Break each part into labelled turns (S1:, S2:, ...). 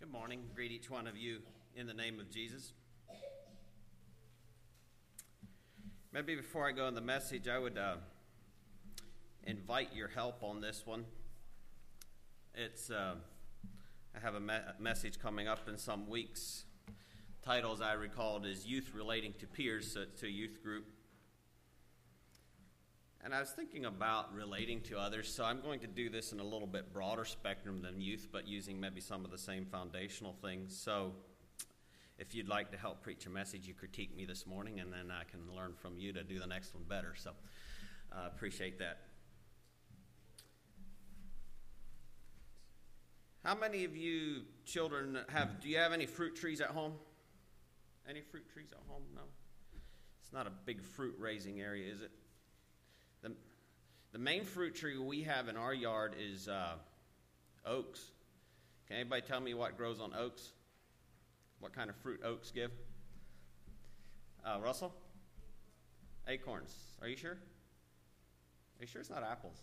S1: Good morning. Greet each one of you in the name of Jesus. Maybe before I go in the message, I would invite your help on this one. I have a message coming up in some weeks. Title, as I recalled, is Youth Relating to Peers, so it's a youth group. And I was thinking about relating to others, so I'm going to do this in a little bit broader spectrum than youth, but using maybe some of the same foundational things. So if you'd like to help preach a message, you critique me this morning, and then I can learn from you to do the next one better. So I appreciate that. How many of you children do you have any fruit trees at home? Any fruit trees at home? No? It's not a big fruit raising area, is it? The main fruit tree we have in our yard is oaks. Can anybody tell me what grows on oaks? What kind of fruit oaks give? Russell? Acorns. Are you sure? Are you sure it's not apples?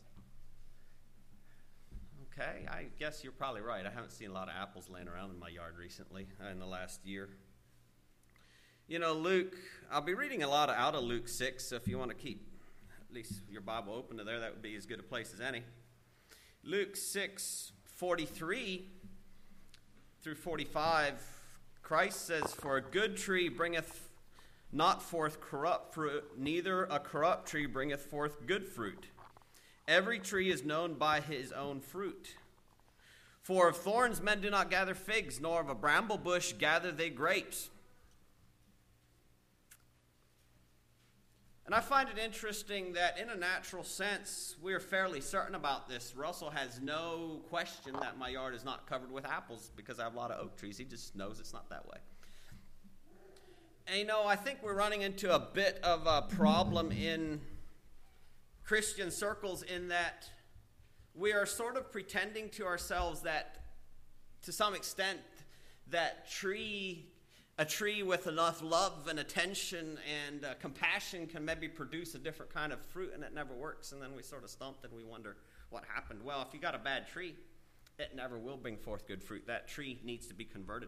S1: Okay, I guess you're probably right. I haven't seen a lot of apples laying around in my yard recently, in the last year. You know, Luke, I'll be reading a lot out of Luke 6, so if you want to keep at least your Bible open to there, that would be as good a place as any. Luke 6:43 through 45, Christ says, "For a good tree bringeth not forth corrupt fruit, neither a corrupt tree bringeth forth good fruit. Every tree is known by his own fruit. For of thorns men do not gather figs, nor of a bramble bush gather they grapes." And I find it interesting that in a natural sense, we're fairly certain about this. Russell has no question that my yard is not covered with apples because I have a lot of oak trees. He just knows it's not that way. And you know, I think we're running into a bit of a problem in Christian circles in that we are sort of pretending to ourselves that, to some extent, that a tree with enough love and attention and compassion can maybe produce a different kind of fruit, and it never works. And then we sort of stumped and we wonder what happened. Well, if you got a bad tree, it never will bring forth good fruit. That tree needs to be converted.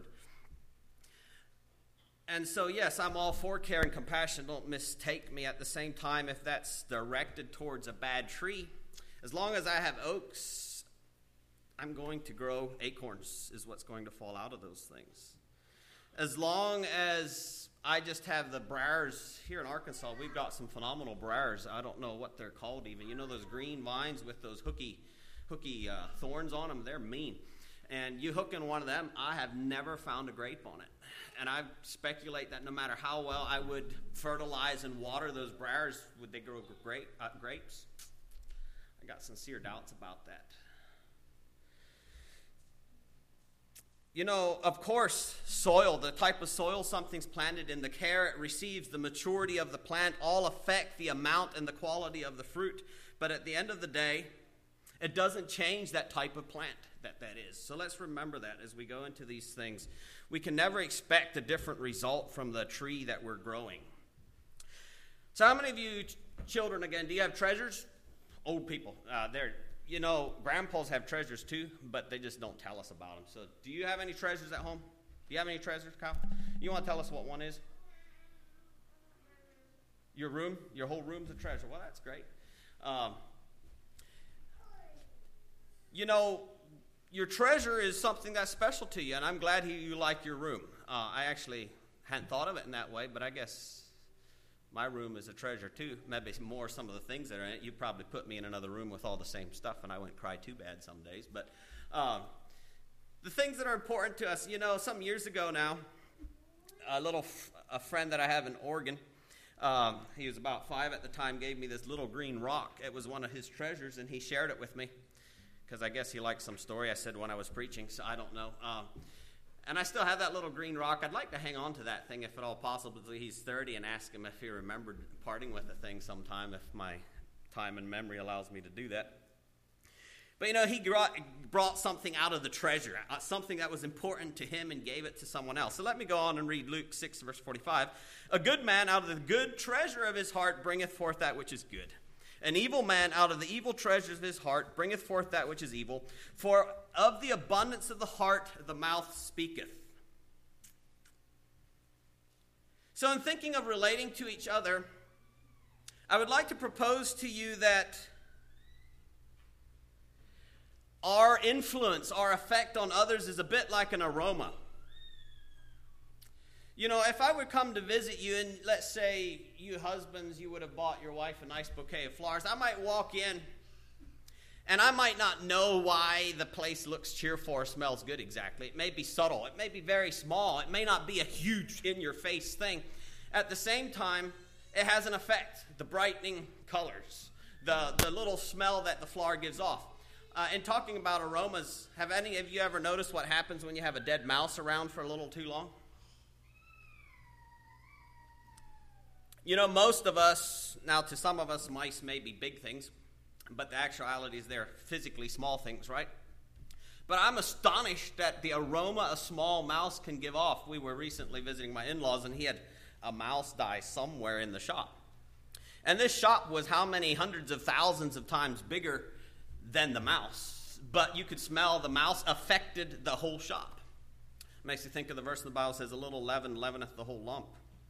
S1: And so, yes, I'm all for care and compassion. Don't mistake me. At the same time, if that's directed towards a bad tree, as long as I have oaks, I'm going to grow acorns is what's going to fall out of those things. As long as I just have the briars here in Arkansas, we've got some phenomenal briars. I don't know what they're called even. You know those green vines with those hooky thorns on them? They're mean. And you hook in one of them, I have never found a grape on it. And I speculate that no matter how well I would fertilize and water those briars, would they grow grapes? I got sincere doubts about that. You know, of course, soil, the type of soil something's planted in, the care it receives, the maturity of the plant, all affect the amount and the quality of the fruit. But at the end of the day, it doesn't change that type of plant that is. So let's remember that as we go into these things. We can never expect a different result from the tree that we're growing. So how many of you children, again, do you have treasures? Old people, you know, grandpas have treasures too, but they just don't tell us about them. So do you have any treasures at home? Do you have any treasures, Kyle? You want to tell us what one is? Your room? Your whole room's a treasure. Well, that's great. You know, your treasure is something that's special to you, and I'm glad you like your room. I actually hadn't thought of it in that way, but I guess my room is a treasure too. Maybe more some of the things that are in it. You probably put me in another room with all the same stuff, and I wouldn't cry too bad some days. But the things that are important to us, you know, some years ago now, a friend that I have in Oregon, he was about 5 at the time, gave me this little green rock. It was one of his treasures, and he shared it with me because I guess he liked some story I said when I was preaching, so I don't know. And I still have that little green rock. I'd like to hang on to that thing if at all possible. He's 30 and ask him if he remembered parting with the thing sometime, if my time and memory allows me to do that. But, you know, he brought something out of the treasure, something that was important to him, and gave it to someone else. So let me go on and read Luke 6, verse 45. "A good man out of the good treasure of his heart bringeth forth that which is good. An evil man out of the evil treasures of his heart bringeth forth that which is evil, for of the abundance of the heart the mouth speaketh. So in thinking of relating to each other, I would like to propose to you that our influence, our effect on others is a bit like an aroma. You know, if I would come to visit you, and let's say you husbands, you would have bought your wife a nice bouquet of flowers, I might walk in, and I might not know why the place looks cheerful or smells good exactly. It may be subtle. It may be very small. It may not be a huge, in-your-face thing. At the same time, it has an effect. The brightening colors, the little smell that the flower gives off. In talking about aromas, have any of you ever noticed what happens when you have a dead mouse around for a little too long? You know, most of us, now to some of us, mice may be big things, but the actuality is they're physically small things, right? But I'm astonished at the aroma a small mouse can give off. We were recently visiting my in-laws, and he had a mouse die somewhere in the shop. And this shop was how many hundreds of thousands of times bigger than the mouse. But you could smell the mouse affected the whole shop. Makes you think of the verse in the Bible that says, a little leaven leaveneth the whole lump.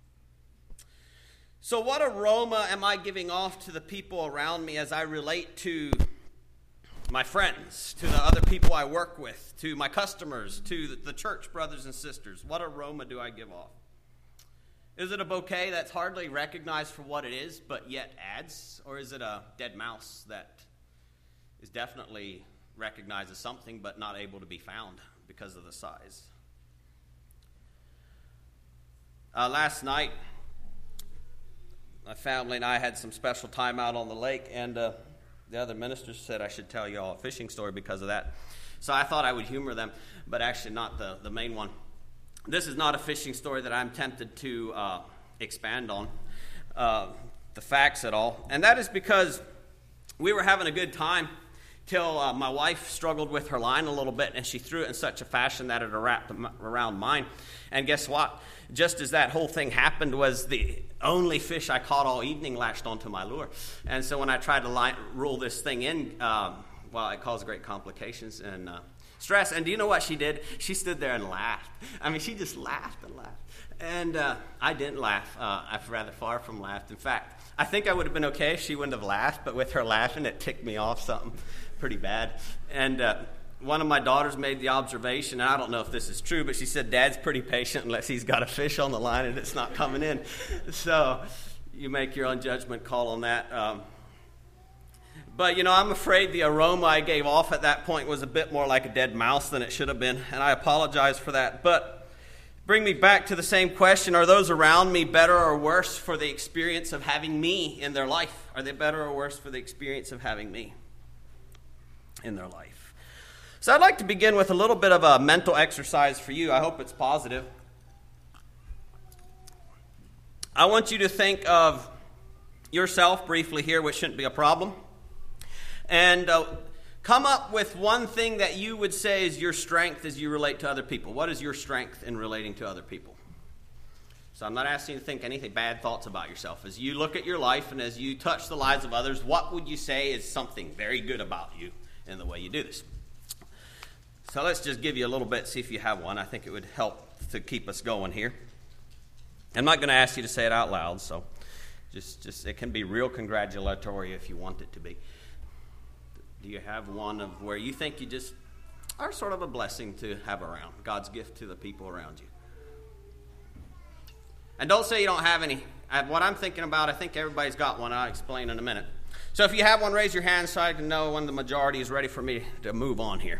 S1: So what aroma am I giving off to the people around me as I relate to my friends, to the other people I work with, to my customers, to the church brothers and sisters? What aroma do I give off? Is it a bouquet that's hardly recognized for what it is, but yet adds? Or is it a dead mouse that is definitely recognized as something, but not able to be found because of the size? Last night, my family and I had some special time out on the lake, and the other ministers said I should tell you all a fishing story because of that. So I thought I would humor them, but actually not the main one. This is not a fishing story that I'm tempted to expand on the facts at all. And that is because we were having a good time till my wife struggled with her line a little bit, and she threw it in such a fashion that it wrapped around mine. And guess what? Just as that whole thing happened was the only fish I caught all evening latched onto my lure. And so when I tried to rule this thing in, it caused great complications and stress. And do you know what she did? She stood there and laughed. I mean, she just laughed and laughed. And I didn't laugh. I'm rather far from laughed. In fact, I think I would have been okay if she wouldn't have laughed, but with her laughing, it ticked me off something pretty bad. And one of my daughters made the observation, and I don't know if this is true, but she said, Dad's pretty patient unless he's got a fish on the line and it's not coming in. So you make your own judgment call on that. But, you know, I'm afraid the aroma I gave off at that point was a bit more like a dead mouse than it should have been, and I apologize for that. But bring me back to the same question. Are those around me better or worse for the experience of having me in their life? Are they better or worse for the experience of having me in their life? So I'd like to begin with a little bit of a mental exercise for you. I hope it's positive. I want you to think of yourself briefly here, which shouldn't be a problem. And come up with one thing that you would say is your strength as you relate to other people. What is your strength in relating to other people? So I'm not asking you to think anything bad thoughts about yourself. As you look at your life and as you touch the lives of others, what would you say is something very good about you in the way you do this? So let's just give you a little bit, see if you have one. I think it would help to keep us going here. I'm not going to ask you to say it out loud, so just it can be real congratulatory if you want it to be. Do you have one of where you think you just are sort of a blessing to have around, God's gift to the people around you? And don't say you don't have any. What I'm thinking about, I think everybody's got one. I'll explain in a minute. So if you have one, raise your hand so I can know when the majority is ready for me to move on here.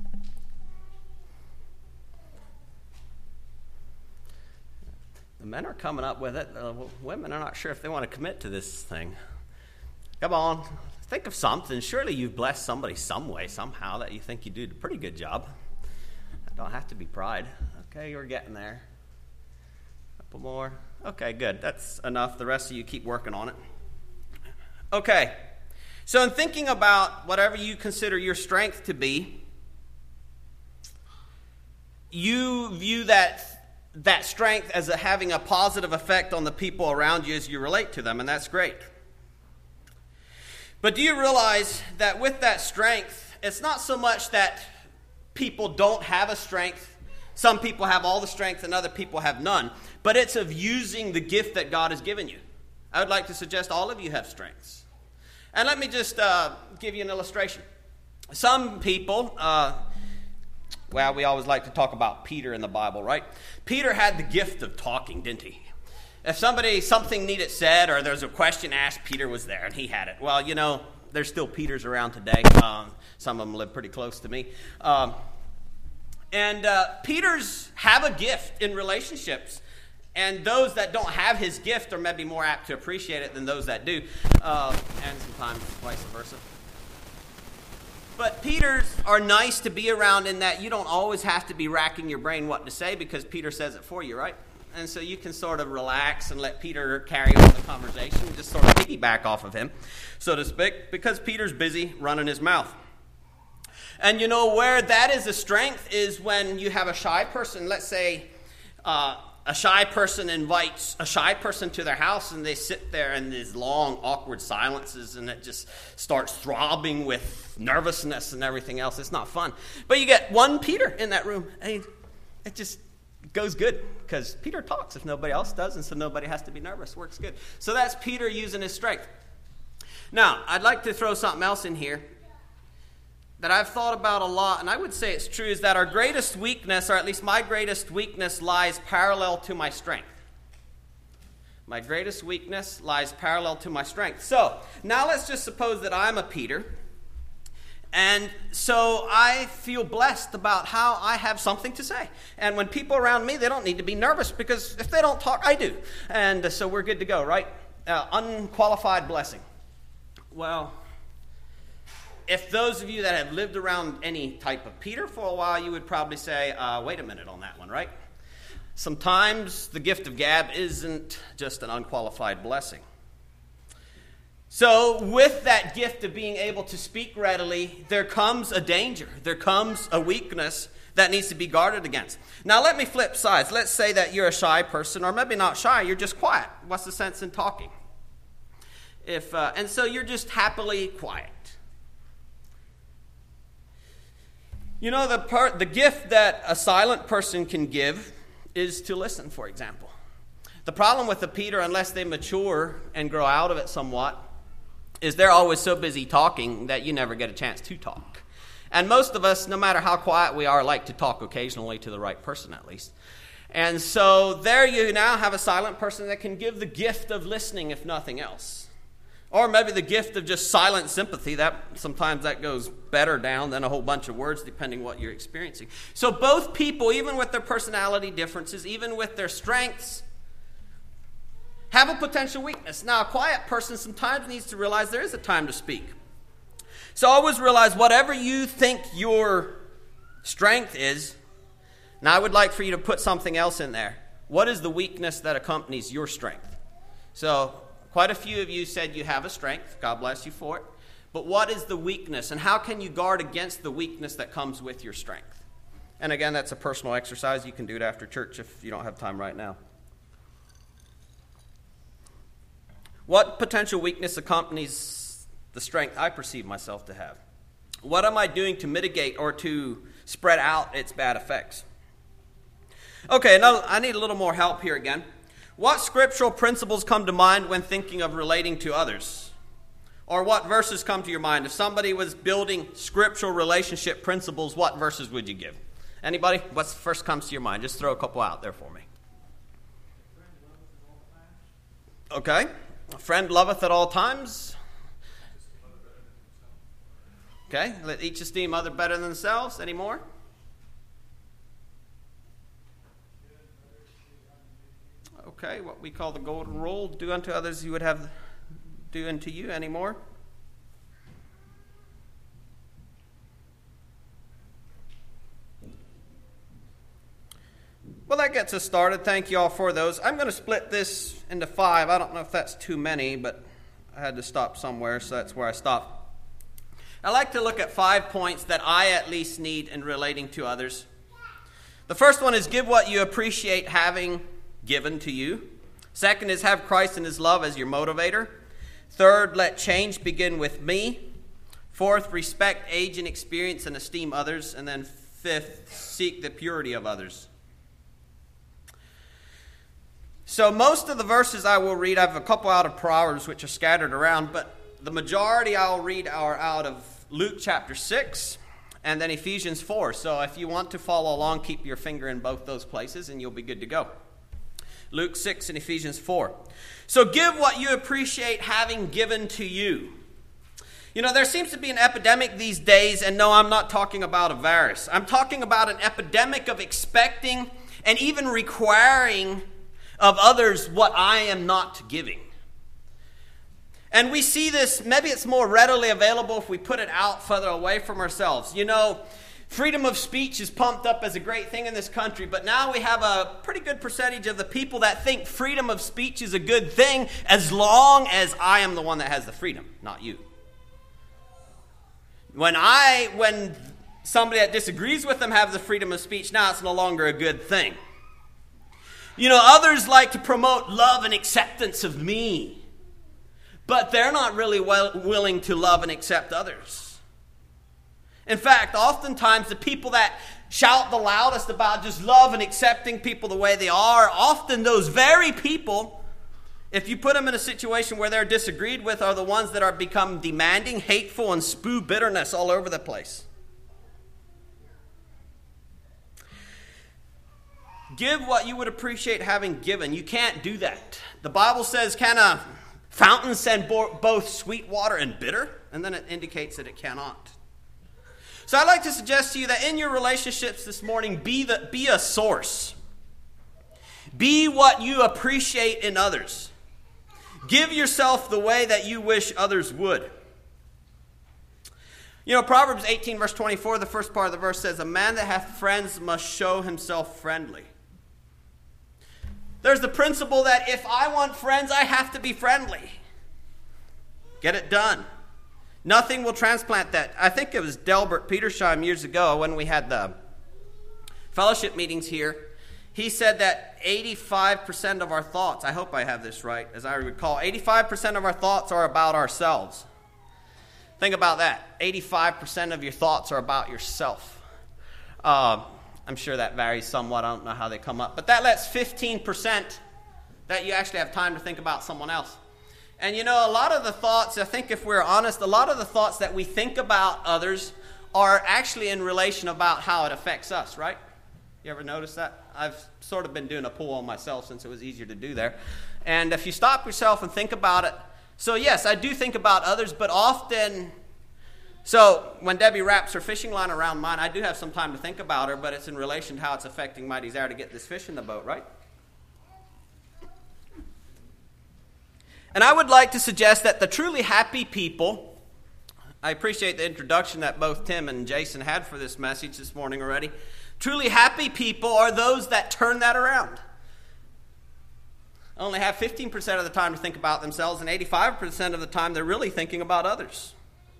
S1: The men are coming up with it. Women are not sure if they want to commit to this thing. Come on. Think of something. Surely you've blessed somebody some way, somehow, that you think you did a pretty good job. It don't have to be pride. Okay, you're getting there. A couple more. Okay, good. That's enough. The rest of you keep working on it. Okay. So in thinking about whatever you consider your strength to be, you view that strength as having a positive effect on the people around you as you relate to them, and that's great. But do you realize that with that strength, it's not so much that people don't have a strength. Some people have all the strength and other people have none. But it's of using the gift that God has given you. I would like to suggest all of you have strengths. And let me just give you an illustration. Some people, well, we always like to talk about Peter in the Bible, right? Peter had the gift of talking, didn't he? If something needed said or there's a question asked, Peter was there and he had it. Well, you know, there's still Peters around today. Some of them live pretty close to me. And Peters have a gift in relationships. And those that don't have his gift are maybe more apt to appreciate it than those that do. And sometimes vice versa. But Peters are nice to be around in that you don't always have to be racking your brain what to say because Peter says it for you, right? And so you can sort of relax and let Peter carry on the conversation, just sort of piggyback off of him, so to speak, because Peter's busy running his mouth. And you know where that is a strength is when you have a shy person. Let's say a shy person invites a shy person to their house and they sit there in these long, awkward silences and it just starts throbbing with nervousness and everything else. It's not fun. But you get one Peter in that room and it just goes good because Peter talks if nobody else does, and so nobody has to be nervous. Works good. So that's Peter using his strength. Now, I'd like to throw something else in here that I've thought about a lot, and I would say it's true, is that our greatest weakness, or at least my greatest weakness, lies parallel to my strength. My greatest weakness lies parallel to my strength. So, now let's just suppose that I'm a Peter, and so I feel blessed about how I have something to say. And when people around me, they don't need to be nervous, because if they don't talk, I do. And so we're good to go, right? Unqualified blessing. Well, if those of you that have lived around any type of Peter for a while, you would probably say, wait a minute on that one, right? Sometimes the gift of gab isn't just an unqualified blessing. So with that gift of being able to speak readily, there comes a danger. There comes a weakness that needs to be guarded against. Now let me flip sides. Let's say that you're a shy person, or maybe not shy, you're just quiet. What's the sense in talking? And so you're just happily quiet. You know, the gift that a silent person can give is to listen, for example. The problem with the Peter, unless they mature and grow out of it somewhat, is they're always so busy talking that you never get a chance to talk. And most of us, no matter how quiet we are, like to talk occasionally to the right person at least. And so there you now have a silent person that can give the gift of listening, if nothing else. Or maybe the gift of just silent sympathy. Sometimes that goes better down than a whole bunch of words, depending what you're experiencing. So both people, even with their personality differences, even with their strengths, have a potential weakness. Now, a quiet person sometimes needs to realize there is a time to speak. So always realize whatever you think your strength is, now I would like for you to put something else in there. What is the weakness that accompanies your strength? So quite a few of you said you have a strength. God bless you for it. But what is the weakness, and how can you guard against the weakness that comes with your strength? And again, that's a personal exercise. You can do it after church if you don't have time right now. What potential weakness accompanies the strength I perceive myself to have? What am I doing to mitigate or to spread out its bad effects? Okay, now I need a little more help here again. What scriptural principles come to mind when thinking of relating to others? Or what verses come to your mind? If somebody was building scriptural relationship principles, what verses would you give? Anybody? What first comes to your mind? Just throw a couple out there for me. Okay. A friend loveth at all times. Okay. Let each esteem other better than themselves. Any more? Okay. What we call the golden rule. Do unto others you would have do unto you. Any more? Well, that gets us started. Thank you all for those. I'm going to split this into 5. I don't know if that's too many, but I had to stop somewhere, so that's where I stopped. I like to look at 5 points that I at least need in relating to others. The first one is give what you appreciate having given to you. Second is have Christ and his love as your motivator. Third, let change begin with me. Fourth, respect age and experience and esteem others. And then fifth, seek the purity of others. So most of the verses I will read, I have a couple out of Proverbs which are scattered around, but the majority I'll read are out of Luke chapter 6 and then Ephesians 4. So if you want to follow along, keep your finger in both those places and you'll be good to go. Luke 6 and Ephesians 4. So give what you appreciate having given to you. You know, there seems to be an epidemic these days, and no, I'm not talking about a virus. I'm talking about an epidemic of expecting and even requiring of others what I am not giving. And we see this, maybe it's more readily available if we put it out further away from ourselves. You know, freedom of speech is pumped up as a great thing in this country, but now we have a pretty good percentage of the people that think freedom of speech is a good thing as long as I am the one that has the freedom, not you. When somebody that disagrees with them have the freedom of speech, now it's no longer a good thing. You know, others like to promote love and acceptance of me, but they're not really willing to love and accept others. In fact, oftentimes the people that shout the loudest about just love and accepting people the way they are, often those very people, if you put them in a situation where they're disagreed with, are the ones that are become demanding, hateful, and spew bitterness all over the place. Give what you would appreciate having given. You can't do that. The Bible says, can a fountain send both sweet water and bitter? And then it indicates that it cannot. So I'd like to suggest to you that in your relationships this morning, be a source. Be what you appreciate in others. Give yourself the way that you wish others would. You know, Proverbs 18 verse 24, the first part of the verse says, a man that hath friends must show himself friendly. There's the principle that if I want friends, I have to be friendly. Get it done. Nothing will transplant that. I think it was Delbert Petersheim years ago when we had the fellowship meetings here. He said that 85% of our thoughts, I hope I have this right, as I recall, 85% of our thoughts are about ourselves. Think about that. 85% of your thoughts are about yourself. I'm sure that varies somewhat. I don't know how they come up. But that lets 15% that you actually have time to think about someone else. And you know, a lot of the thoughts, I think if we're honest, a lot of the thoughts that we think about others are actually in relation about how it affects us, right? You ever notice that? I've sort of been doing a poll on myself since it was easier to do there. And if you stop yourself and think about it, so yes, I do think about others, but often, so when Debbie wraps her fishing line around mine, I do have some time to think about her, but it's in relation to how it's affecting my desire to get this fish in the boat, right? And I would like to suggest that the truly happy people, I appreciate the introduction that both Tim and Jason had for this message this morning already. Truly happy people are those that turn that around. Only have 15% of the time to think about themselves, and 85% of the time they're really thinking about others.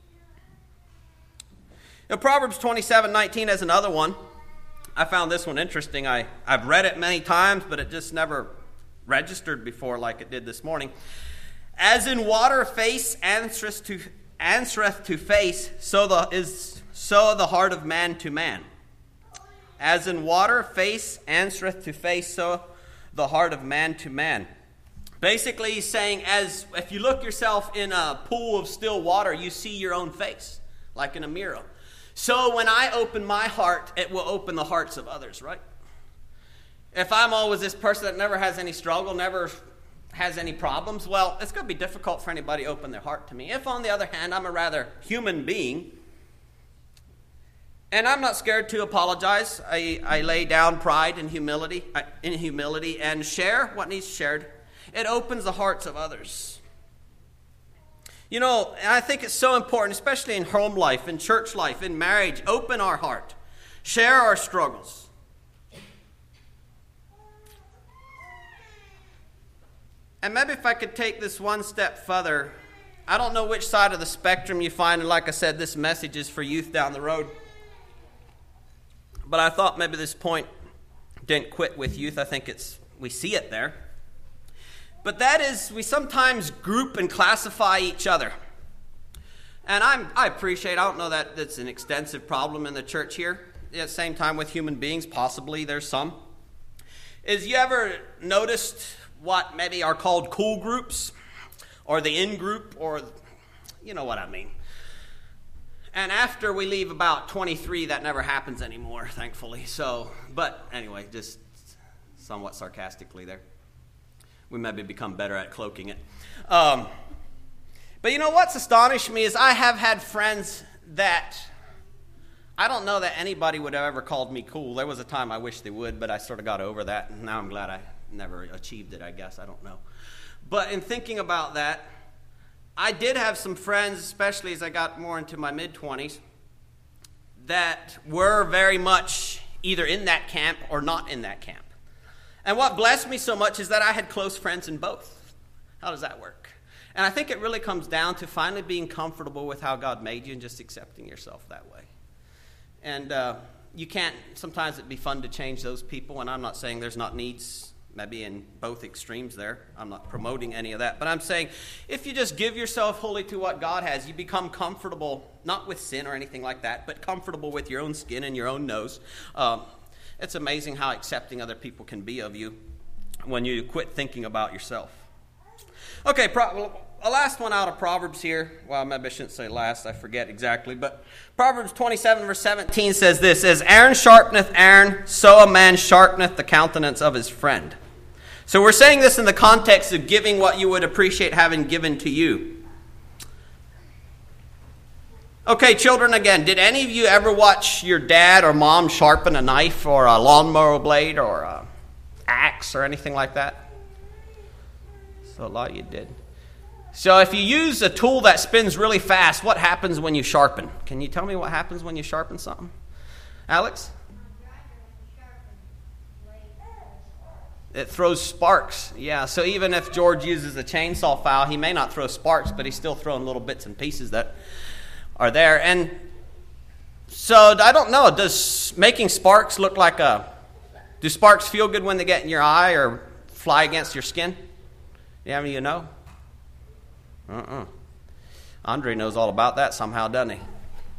S1: Now, Proverbs 27:19 is another one. I found this one interesting. I've read it many times, but it just never registered before like it did this morning. As in water face answereth to face, so the heart of man to man. As in water face answereth to face, so the heart of man to man. Basically, he's saying, as if you look yourself in a pool of still water, you see your own face, like in a mirror. So when I open my heart, it will open the hearts of others, right? If I'm always this person that never has any struggle, never has any problems, well, it's going to be difficult for anybody to open their heart to me. If, on the other hand, I'm a rather human being, and I'm not scared to apologize, I lay down pride and humility and share what needs shared, it opens the hearts of others. You know, and I think it's so important, especially in home life, in church life, in marriage, open our heart. Share our struggles. And maybe if I could take this one step further, I don't know which side of the spectrum you find, and like I said, this message is for youth down the road. But I thought maybe this point didn't quit with youth. I think we see it there. But that is, we sometimes group and classify each other. And I appreciate, I don't know that it's an extensive problem in the church here. At the same time with human beings, possibly there's some. Is you ever noticed what maybe are called cool groups? Or the in-group, or you know what I mean. And after we leave about 23, that never happens anymore, thankfully. So, but anyway, just somewhat sarcastically there. We maybe become better at cloaking it. But you know what's astonished me is I have had friends that I don't know that anybody would have ever called me cool. There was a time I wish they would, but I sort of got over that, and now I'm glad I never achieved it, I guess. I don't know. But in thinking about that, I did have some friends, especially as I got more into my mid-20s, that were very much either in that camp or not in that camp. And what blessed me so much is that I had close friends in both. How does that work? And I think it really comes down to finally being comfortable with how God made you and just accepting yourself that way. And you can't, sometimes it'd be fun to change those people, and I'm not saying there's not needs maybe in both extremes there. I'm not promoting any of that. But I'm saying if you just give yourself wholly to what God has, you become comfortable, not with sin or anything like that, but comfortable with your own skin and your own nose. It's amazing how accepting other people can be of you when you quit thinking about yourself. Okay, a last one out of Proverbs here. Well, maybe I shouldn't say last. I forget exactly. But Proverbs 27, verse 17 says this, As Aaron sharpeneth Aaron, so a man sharpeneth the countenance of his friend. So we're saying this in the context of giving what you would appreciate having given to you. Okay, children, again, did any of you ever watch your dad or mom sharpen a knife or a lawnmower blade or an axe or anything like that? So a lot of you did. So if you use a tool that spins really fast, what happens when you sharpen? Can you tell me what happens when you sharpen something? Alex? It throws sparks. Yeah, so even if George uses a chainsaw file, he may not throw sparks, but he's still throwing little bits and pieces that are there. And so I don't know, does making sparks look like do sparks feel good when they get in your eye or fly against your skin? Yeah, you know? Andre knows all about that somehow, doesn't he?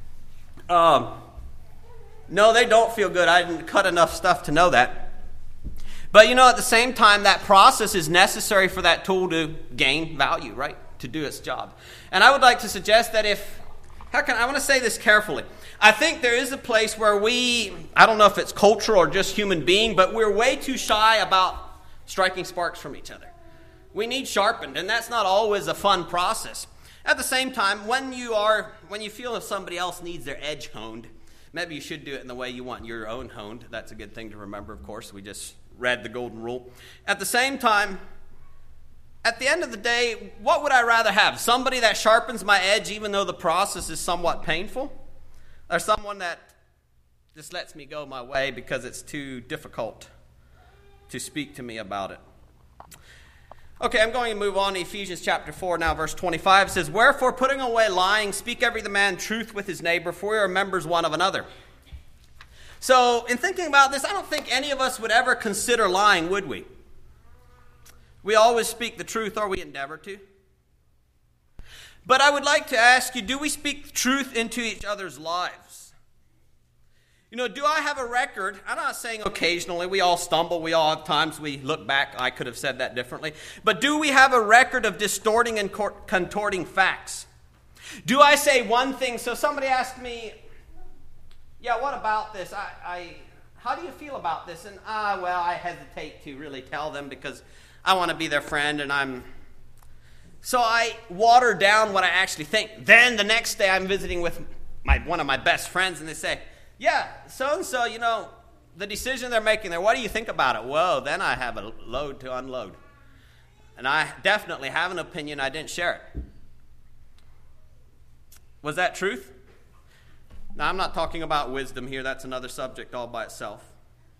S1: No, they don't feel good. I didn't cut enough stuff to know that. But you know, at the same time, that process is necessary for that tool to gain value, right? To do its job. And I would like to suggest that I want to say this carefully. I think there is a place where I don't know if it's cultural or just human being, but we're way too shy about striking sparks from each other. We need sharpened, and that's not always a fun process. At the same time, when you feel if somebody else needs their edge honed, maybe you should do it in the way you want your own honed. That's a good thing to remember, of course. We just read the golden rule. At the same time, at the end of the day, what would I rather have? Somebody that sharpens my edge even though the process is somewhat painful? Or someone that just lets me go my way because it's too difficult to speak to me about it? Okay, I'm going to move on to Ephesians chapter 4 now, verse 25. It says, Wherefore, putting away lying, speak every man truth with his neighbor, for we are members one of another. So, in thinking about this, I don't think any of us would ever consider lying, would we? We always speak the truth, or we endeavor to. But I would like to ask you, do we speak the truth into each other's lives? You know, do I have a record? I'm not saying occasionally. We all stumble. We all have times we look back. I could have said that differently. But do we have a record of distorting and contorting facts? Do I say one thing? So somebody asked me, yeah, what about this? How do you feel about this? And, I hesitate to really tell them because I want to be their friend So I water down what I actually think. Then the next day I'm visiting with one of my best friends and they say, yeah, so-and-so, you know, the decision they're making there, what do you think about it? Whoa, then I have a load to unload. And I definitely have an opinion. I didn't share it. Was that truth? Now, I'm not talking about wisdom here. That's another subject all by itself.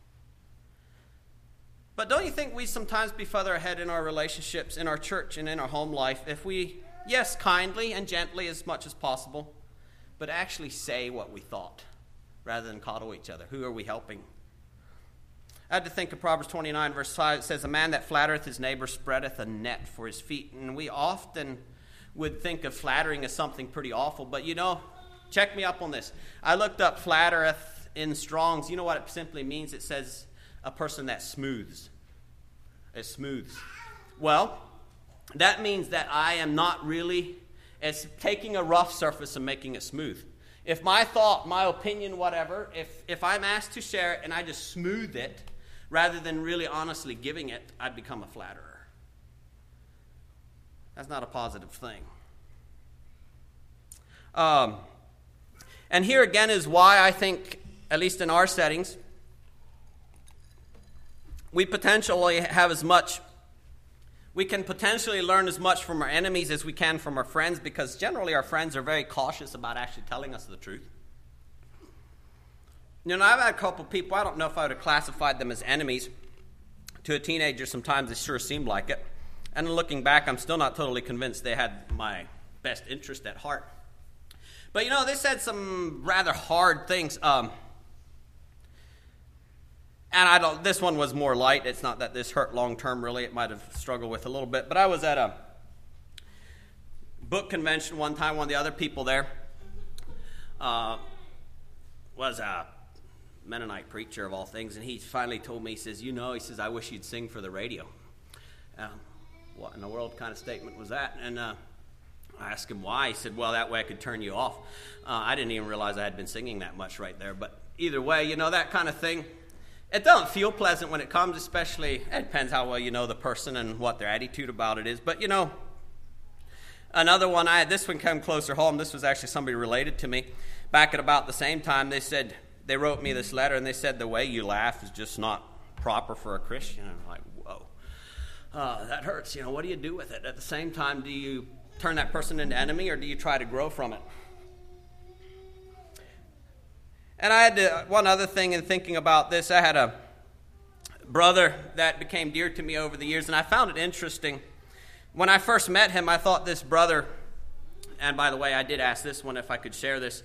S1: But don't you think we sometimes be further ahead in our relationships, in our church, and in our home life if we, yes, kindly and gently as much as possible, but actually say what we thought rather than coddle each other? Who are we helping? I had to think of Proverbs 29, verse 5. It says, a man that flattereth his neighbor spreadeth a net for his feet. And we often would think of flattering as something pretty awful. But check me up on this. I looked up flattereth in Strong's. You know what it simply means? It says a person that smooths. It smooths. Well, that means that I am not really, it's taking a rough surface and making it smooth. If my thought, my opinion, whatever, if I'm asked to share it and I just smooth it, rather than really honestly giving it, I'd become a flatterer. That's not a positive thing. And here again is why I think, at least in our settings, we can potentially learn as much from our enemies as we can from our friends, because generally our friends are very cautious about actually telling us the truth. I've had a couple people, I don't know if I would have classified them as enemies. To a teenager, sometimes it sure seemed like it. And looking back, I'm still not totally convinced they had my best interest at heart. But they said some rather hard things. And this one was more light. It's not that this hurt long term, really. It might have struggled with a little bit. But I was at a book convention one time. One of the other people there was a Mennonite preacher of all things, and he finally told me, he says, I wish you'd sing for the radio. What in the world kind of statement was that? And I asked him why. He said, well, that way I could turn you off. I didn't even realize I had been singing that much right there. But either way, that kind of thing, it doesn't feel pleasant when it comes, especially, it depends how well you know the person and what their attitude about it is. But, another one, this one came closer home. This was actually somebody related to me. Back at about the same time, they wrote me this letter, and they said, the way you laugh is just not proper for a Christian. And I'm like, whoa, that hurts. What do you do with it? At the same time, do you turn that person into enemy, or do you try to grow from it? And I had one other thing in thinking about this. I had a brother that became dear to me over the years, and I found it interesting. When I first met him, I thought this brother, and by the way, I did ask this one if I could share this.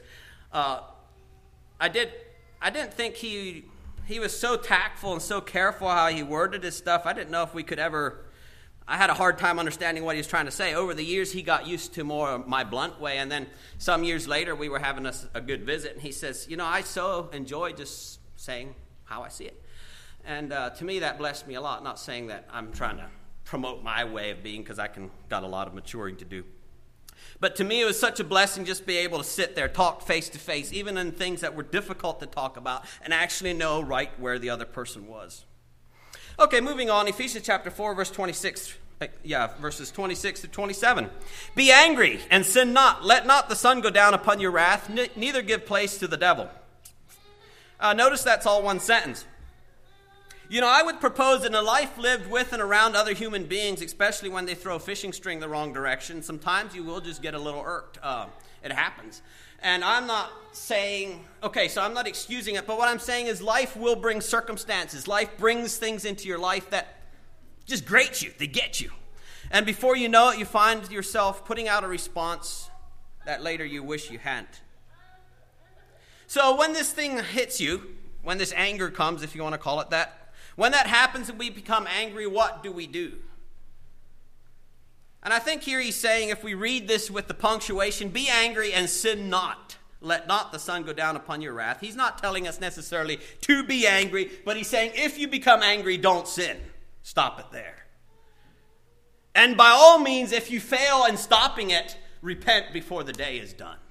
S1: I didn't think he was so tactful and so careful how he worded his stuff. I didn't know if we could ever, I had a hard time understanding what he was trying to say. Over the years, he got used to more of my blunt way, and then some years later, we were having a good visit, and he says, I so enjoy just saying how I see it. And to me, that blessed me a lot. Not saying that I'm trying to promote my way of being, because I got a lot of maturing to do. But to me, it was such a blessing just to be able to sit there, talk face to face, even in things that were difficult to talk about, and actually know right where the other person was. Okay, moving on, Ephesians chapter 4, verses 26 to 27. Be angry and sin not. Let not the sun go down upon your wrath, neither give place to the devil. Notice that's all one sentence. I would propose in a life lived with and around other human beings, especially when they throw a fishing string the wrong direction, sometimes you will just get a little irked. It happens. And I'm not saying, so I'm not excusing it, but what I'm saying is life will bring circumstances. Life brings things into your life that just grate you. They get you. And before you know it, you find yourself putting out a response that later you wish you hadn't. So when this thing hits you, when this anger comes, if you want to call it that, when that happens and we become angry, what do we do? And I think here he's saying, if we read this with the punctuation, be angry and sin not. Let not the sun go down upon your wrath. He's not telling us necessarily to be angry, but he's saying if you become angry, don't sin. Stop it there. And by all means, if you fail in stopping it, repent before the day is done.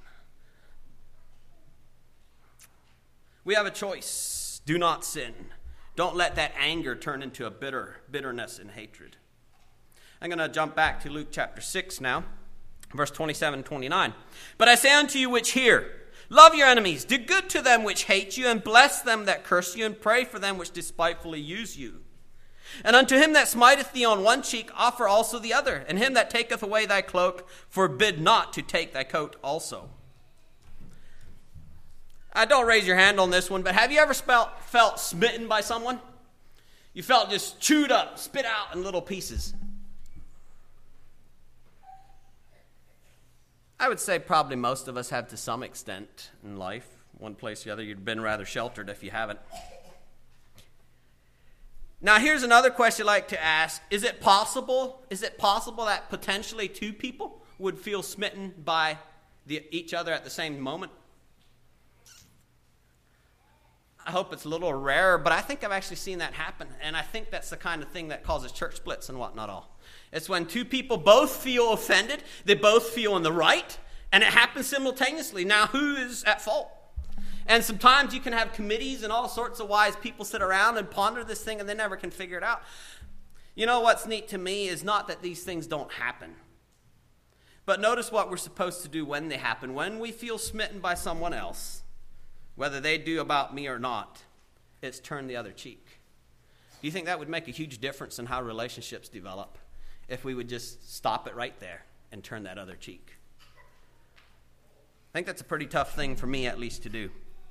S1: We have a choice. Do not sin. Don't let that anger turn into a bitterness and hatred. I'm going to jump back to Luke chapter 6 now, verse 27 and 29. But I say unto you which hear, love your enemies, do good to them which hate you, and bless them that curse you, and pray for them which despitefully use you. And unto him that smiteth thee on one cheek, offer also the other. And him that taketh away thy cloak, forbid not to take thy coat also. Don't raise your hand on this one, but have you ever felt smitten by someone? You felt just chewed up, spit out in little pieces. I would say probably most of us have to some extent in life. One place or the other, you've been rather sheltered if you haven't. Now, here's another question I'd like to ask. Is it possible that potentially two people would feel smitten by each other at the same moment? I hope it's a little rarer, but I think I've actually seen that happen. And I think that's the kind of thing that causes church splits and whatnot all. It's when two people both feel offended, they both feel in the right, and it happens simultaneously. Now, who is at fault? And sometimes you can have committees and all sorts of wise people sit around and ponder this thing and they never can figure it out. You know what's neat to me is not that these things don't happen. But notice what we're supposed to do when they happen. When we feel smitten by someone else, whether they do about me or not, it's turn the other cheek. Do you think that would make a huge difference in how relationships develop if we would just stop it right there and turn that other cheek? I think that's a pretty tough thing for me at least to do.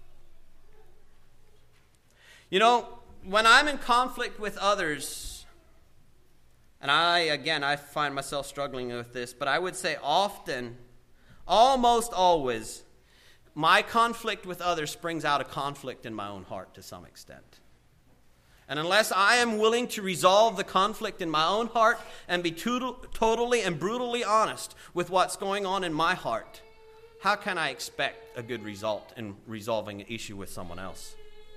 S1: You know, when I'm in conflict with others, and I find myself struggling with this, but I would say often, almost always, my conflict with others springs out of conflict in my own heart to some extent. And unless I am willing to resolve the conflict in my own heart and be totally and brutally honest with what's going on in my heart, how can I expect a good result in resolving an issue with someone else?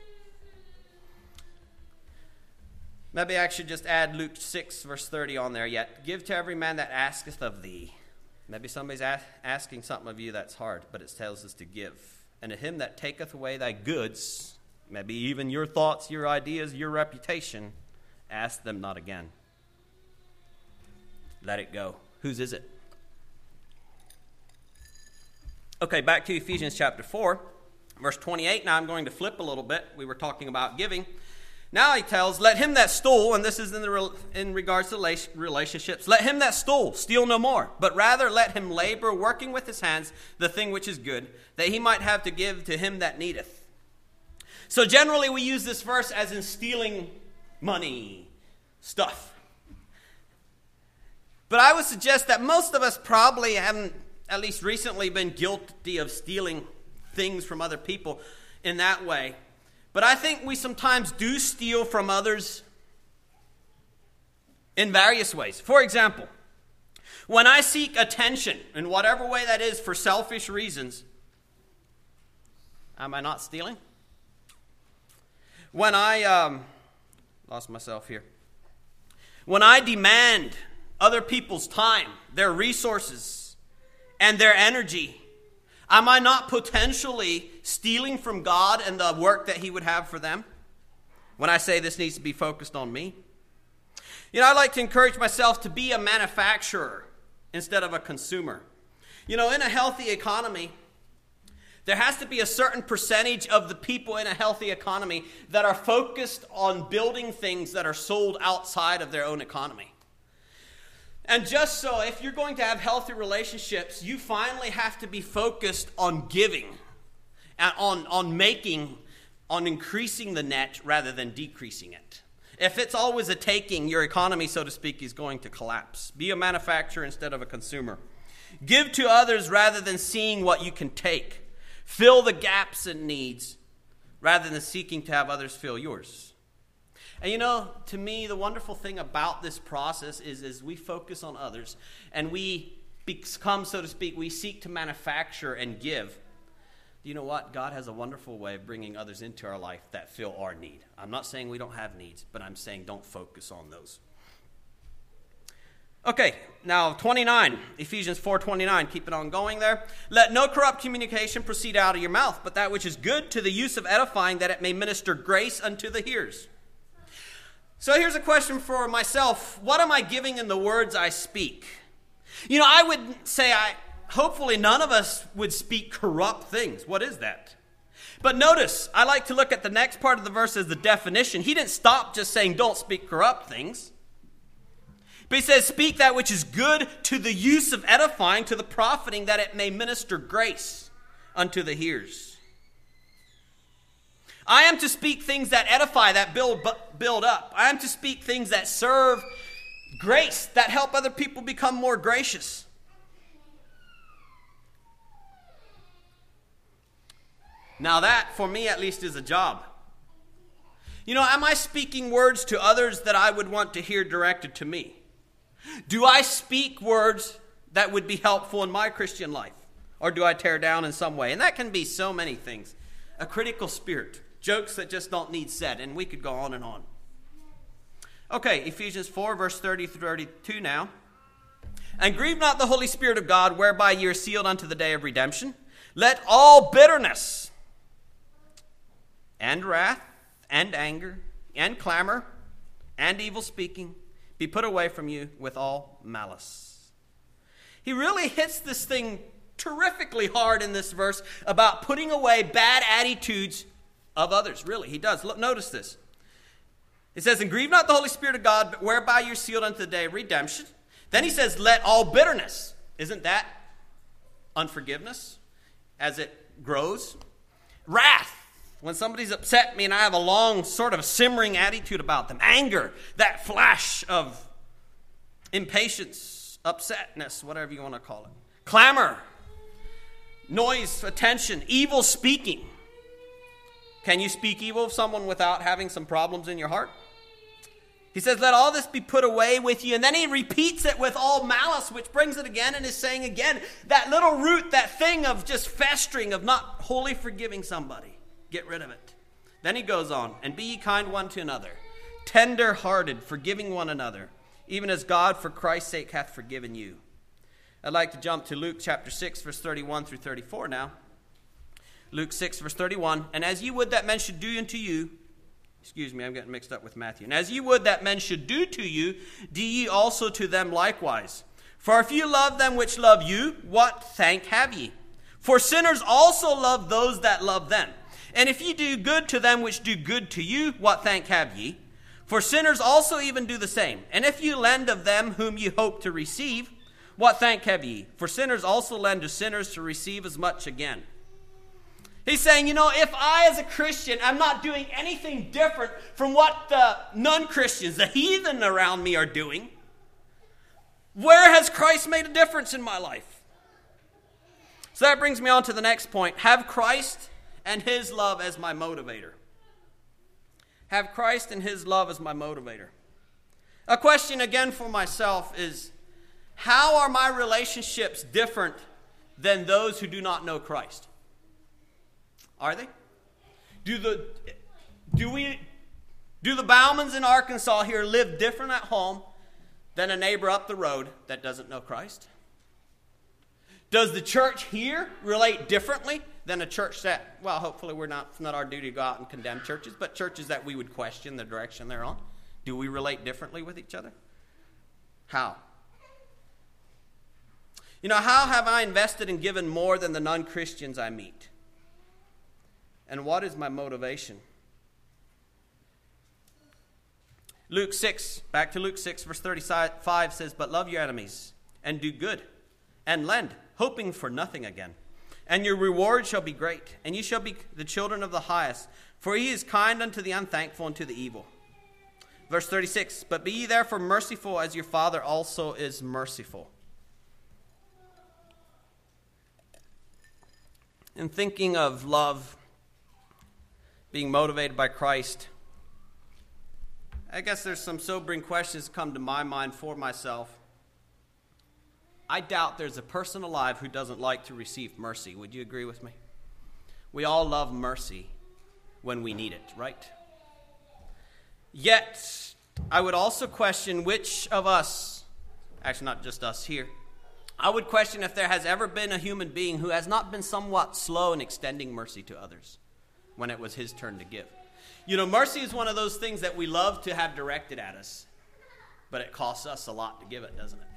S1: Maybe I should just add Luke 6, verse 30 on there yet. Give to every man that asketh of thee. Maybe somebody's asking something of you that's hard, but it tells us to give. And to him that taketh away thy goods, maybe even your thoughts, your ideas, your reputation, ask them not again. Let it go. Whose is it? Okay, back to Ephesians chapter 4, verse 28. Now I'm going to flip a little bit. We were talking about giving. Now he tells, let him that stole, and this is in regards to relationships, let him that stole steal no more, but rather let him labor, working with his hands, the thing which is good, that he might have to give to him that needeth. So generally we use this verse as in stealing money, stuff. But I would suggest that most of us probably haven't, at least recently, been guilty of stealing things from other people in that way. But I think we sometimes do steal from others in various ways. For example, when I seek attention, in whatever way that is for selfish reasons, am I not stealing? When I, lost myself here. When I demand other people's time, their resources, and their energy, am I not potentially stealing from God and the work that he would have for them? When I say this needs to be focused on me. You know, I like to encourage myself to be a manufacturer instead of a consumer. You know, in a healthy economy, there has to be a certain percentage of the people in a healthy economy that are focused on building things that are sold outside of their own economy. And just so, if you're going to have healthy relationships, you finally have to be focused on giving, and on increasing the net rather than decreasing it. If it's always a taking, your economy, so to speak, is going to collapse. Be a manufacturer instead of a consumer. Give to others rather than seeing what you can take. Fill the gaps and needs rather than seeking to have others fill yours. And you know, to me, the wonderful thing about this process is we focus on others and we become, so to speak, we seek to manufacture and give. You know what? God has a wonderful way of bringing others into our life that fill our need. I'm not saying we don't have needs, but I'm saying don't focus on those. Okay, now 29, Ephesians 4:29, keep it on going there. Let no corrupt communication proceed out of your mouth, but that which is good to the use of edifying, that it may minister grace unto the hearers. So here's a question for myself. What am I giving in the words I speak? You know, I would say hopefully none of us would speak corrupt things. What is that? But notice, I like to look at the next part of the verse as the definition. He didn't stop just saying don't speak corrupt things. But he says, speak that which is good to the use of edifying, to the profiting, that it may minister grace unto the hearers. I am to speak things that edify, that build up. I am to speak things that serve grace, that help other people become more gracious. Now that, for me at least, is a job. You know, am I speaking words to others that I would want to hear directed to me? Do I speak words that would be helpful in my Christian life? Or do I tear down in some way? And that can be so many things. A critical spirit, jokes that just don't need said, and we could go on and on. Okay, Ephesians 4, verse 30 through 32 now. And grieve not the Holy Spirit of God, whereby ye are sealed unto the day of redemption. Let all bitterness and wrath and anger and clamor and evil speaking be put away from you with all malice. He really hits this thing terrifically hard in this verse about putting away bad attitudes of others. Really, he does. Look, notice this. It says, and grieve not the Holy Spirit of God, but whereby you're sealed unto the day of redemption. Then he says, let all bitterness. Isn't that unforgiveness as it grows? Wrath. When somebody's upset me and I have a long sort of simmering attitude about them. Anger. That flash of impatience, upsetness, whatever you want to call it. Clamor. Noise, attention, evil speaking. Can you speak evil of someone without having some problems in your heart? He says, let all this be put away with you. And then he repeats it with all malice, which brings it again and is saying again, that little root, that thing of just festering, of not wholly forgiving somebody. Get rid of it. Then he goes on, and be ye kind one to another, tender-hearted, forgiving one another, even as God for Christ's sake hath forgiven you. I'd like to jump to Luke chapter 6, verse 31 through 34 now. Luke 6, verse 31. And as ye would that men should do unto you, excuse me, I'm getting mixed up with Matthew. And as ye would that men should do to you, do ye also to them likewise. For if you love them which love you, what thank have ye? For sinners also love those that love them. And if ye do good to them which do good to you, what thank have ye? For sinners also even do the same. And if you lend of them whom ye hope to receive, what thank have ye? For sinners also lend to sinners to receive as much again. He's saying, you know, if I as a Christian, I'm not doing anything different from what the non-Christians, the heathen around me are doing, where has Christ made a difference in my life? So that brings me on to the next point. Have Christ and his love as my motivator. Have Christ and his love as my motivator. A question again for myself is, how are my relationships different than those who do not know Christ? Are they? Do the Baumans in Arkansas here live different at home than a neighbor up the road that doesn't know Christ? Does the church here relate differently than a church that, well, hopefully it's not our duty to go out and condemn churches, but churches that we would question the direction they're on? Do we relate differently with each other? How? You know, how have I invested and given more than the non-Christians I meet? And what is my motivation? Luke 6, back to Luke 6, verse 35 says, but love your enemies, and do good, and lend, hoping for nothing again. And your reward shall be great, and ye shall be the children of the highest, for he is kind unto the unthankful and to the evil. Verse 36, but be ye therefore merciful as your Father also is merciful. In thinking of love being motivated by Christ, I guess there's some sobering questions come to my mind for myself. I doubt there's a person alive who doesn't like to receive mercy. Would you agree with me? We all love mercy when we need it, right? Yet, I would also question which of us, actually not just us here, I would question if there has ever been a human being who has not been somewhat slow in extending mercy to others when it was his turn to give. You know, mercy is one of those things that we love to have directed at us, but it costs us a lot to give it, doesn't it?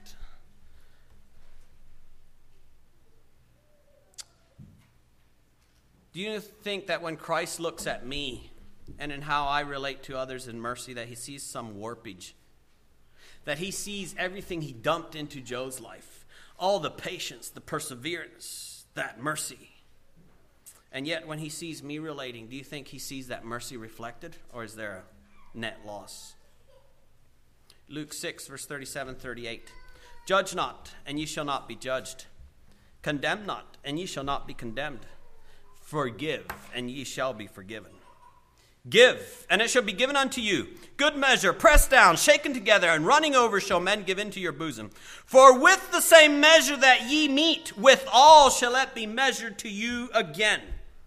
S1: Do you think that when Christ looks at me and in how I relate to others in mercy, that he sees some warpage? That he sees everything he dumped into Joe's life, all the patience, the perseverance, that mercy. And yet when he sees me relating, do you think he sees that mercy reflected, or is there a net loss? Luke 6, verse 37-38. Judge not, and ye shall not be judged. Condemn not, and ye shall not be condemned. Forgive, and ye shall be forgiven. Give, and it shall be given unto you. Good measure, pressed down, shaken together, and running over shall men give into your bosom. For with the same measure that ye meet withal shall it be measured to you again.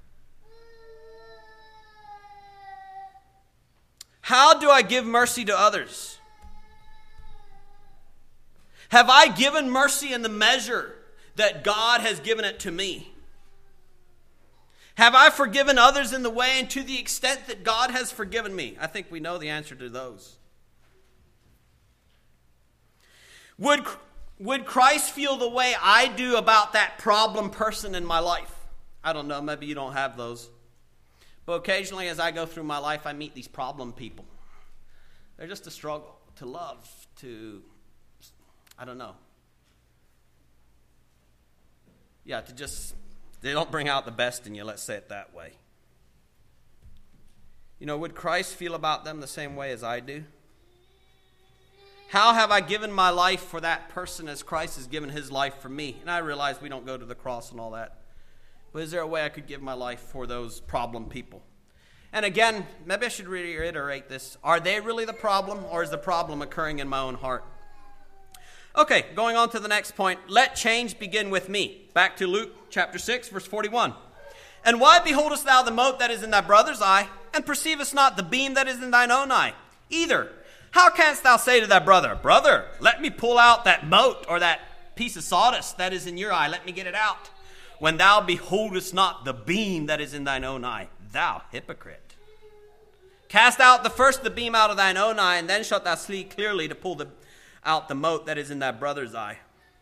S1: How do I give mercy to others? Have I given mercy in the measure that God has given it to me? Have I forgiven others in the way and to the extent that God has forgiven me? I think we know the answer to those. Would Christ feel the way I do about that problem person in my life? I don't know, maybe you don't have those. But occasionally as I go through my life, I meet these problem people. They're just a struggle to love, I don't know. Yeah, they don't bring out the best in you, let's say it that way. Would Christ feel about them the same way as I do? How have I given my life for that person as Christ has given his life for me? And I realize we don't go to the cross and all that. But is there a way I could give my life for those problem people? And again, maybe I should reiterate this. Are they really the problem, or is the problem occurring in my own heart? Okay, going on to the next point. Let change begin with me. Back to Luke chapter 6, verse 41. And why beholdest thou the mote that is in thy brother's eye, and perceivest not the beam that is in thine own eye? Either, how canst thou say to thy brother, Brother, let me pull out that mote or that piece of sawdust that is in your eye, let me get it out, when thou beholdest not the beam that is in thine own eye? Thou hypocrite. Cast out the beam out of thine own eye, and then shalt thou see clearly to pull out the mote that is in thy brother's eye.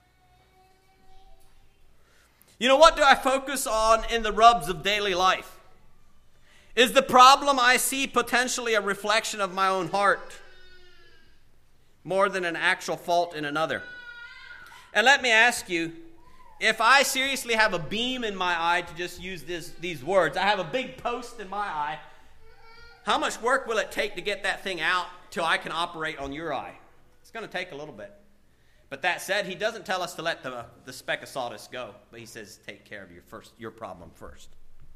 S1: What do I focus on in the rubs of daily life? Is the problem I see potentially a reflection of my own heart more than an actual fault in another? And let me ask you, if I seriously have a beam in my eye, to just use these words, I have a big post in my eye, how much work will it take to get that thing out till I can operate on your eye? It's going to take a little bit. But that said, he doesn't tell us to let the speck of sawdust go, but he says take care of your problem first.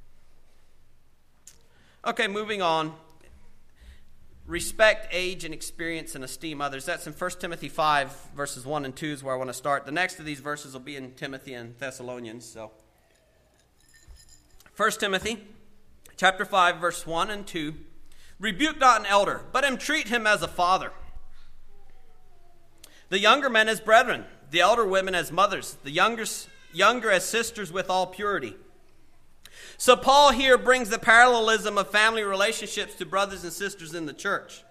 S1: Okay, moving on. Respect, age, and experience, and esteem others. That's in 1 Timothy 5, verses 1 and 2 is where I want to start. The next of these verses will be in Timothy and Thessalonians. So, 1 Timothy chapter 5, verse 1 and 2. Rebuke not an elder, but entreat him as a father. The younger men as brethren, the elder women as mothers, the younger as sisters with all purity. So Paul here brings the parallelism of family relationships to brothers and sisters in the church.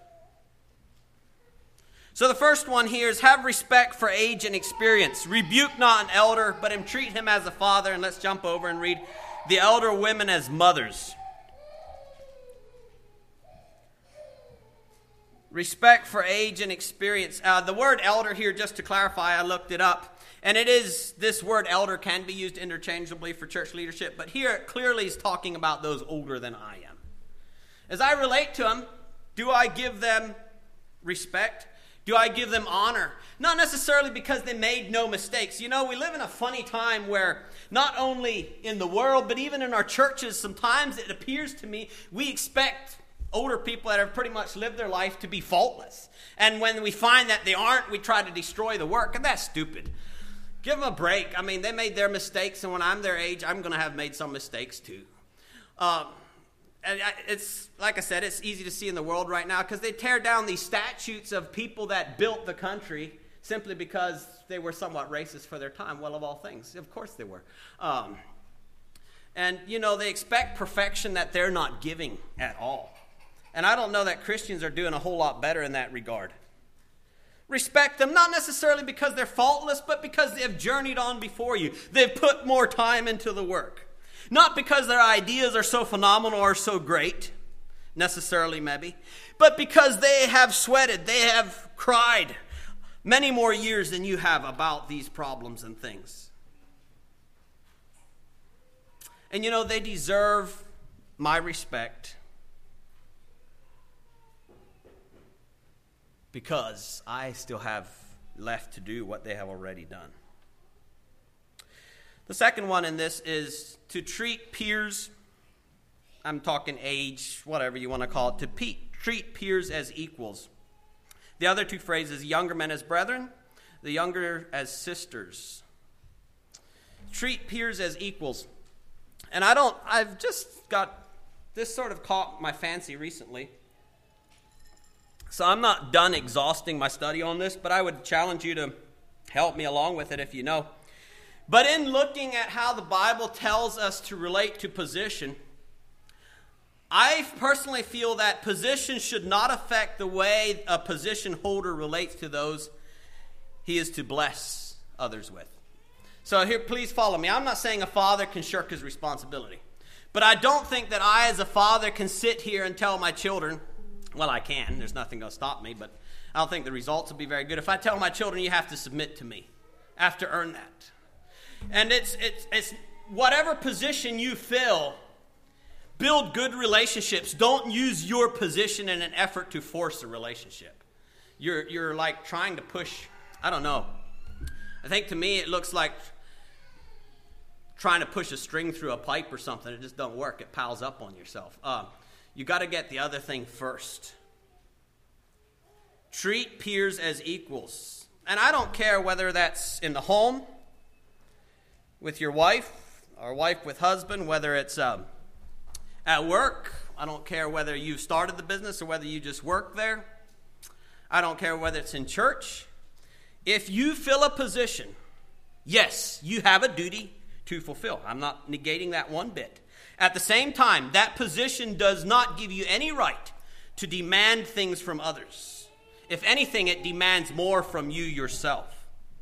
S1: So the first one here is have respect for age and experience. Rebuke not an elder, but entreat him as a father. And let's jump over and read the elder women as mothers. Respect for age and experience. The word elder here, just to clarify, I looked it up. And this word elder can be used interchangeably for church leadership. But here it clearly is talking about those older than I am. As I relate to them, do I give them respect? Do I give them honor? Not necessarily because they made no mistakes. We live in a funny time where not only in the world, but even in our churches, sometimes it appears to me we expect older people that have pretty much lived their life to be faultless. And when we find that they aren't, we try to destroy the work, and that's stupid. Give them a break. I mean, they made their mistakes, and when I'm their age, I'm going to have made some mistakes too. It's like I said, it's easy to see in the world right now because they tear down these statutes of people that built the country simply because they were somewhat racist for their time. Well, of all things, of course they were. And they expect perfection that they're not giving at all. And I don't know that Christians are doing a whole lot better in that regard. Respect them, not necessarily because they're faultless, but because they have journeyed on before you. They've put more time into the work. Not because their ideas are so phenomenal or so great, necessarily maybe, but because they have sweated, they have cried many more years than you have about these problems and things. And they deserve my respect because I still have left to do what they have already done. The second one in this is to treat peers I'm talking age, whatever you want to call it, to treat peers as equals. The other two phrases, younger men as brethren, the younger as sisters. Treat peers as equals. And I've just got, this sort of caught my fancy recently. So I'm not done exhausting my study on this, but I would challenge you to help me along with it if you know. But in looking at how the Bible tells us to relate to position, I personally feel that position should not affect the way a position holder relates to those he is to bless others with. So here, please follow me. I'm not saying a father can shirk his responsibility. But I don't think that I, as a father, can sit here and tell my children, well, I can. There's nothing going to stop me, but I don't think the results will be very good. If I tell my children, you have to submit to me. I have to earn that. And it's whatever position you fill, build good relationships. Don't use your position in an effort to force a relationship. You're like trying to push, I don't know. I think to me it looks like trying to push a string through a pipe or something. It just don't work. It piles up on yourself. You got to get the other thing first. Treat peers as equals. And I don't care whether that's in the home, with your wife, or wife with husband, whether it's at work. I don't care whether you started the business or whether you just work there. I don't care whether it's in church. If you fill a position, yes, you have a duty to fulfill. I'm not negating that one bit. At the same time, that position does not give you any right to demand things from others. If anything, it demands more from you yourself.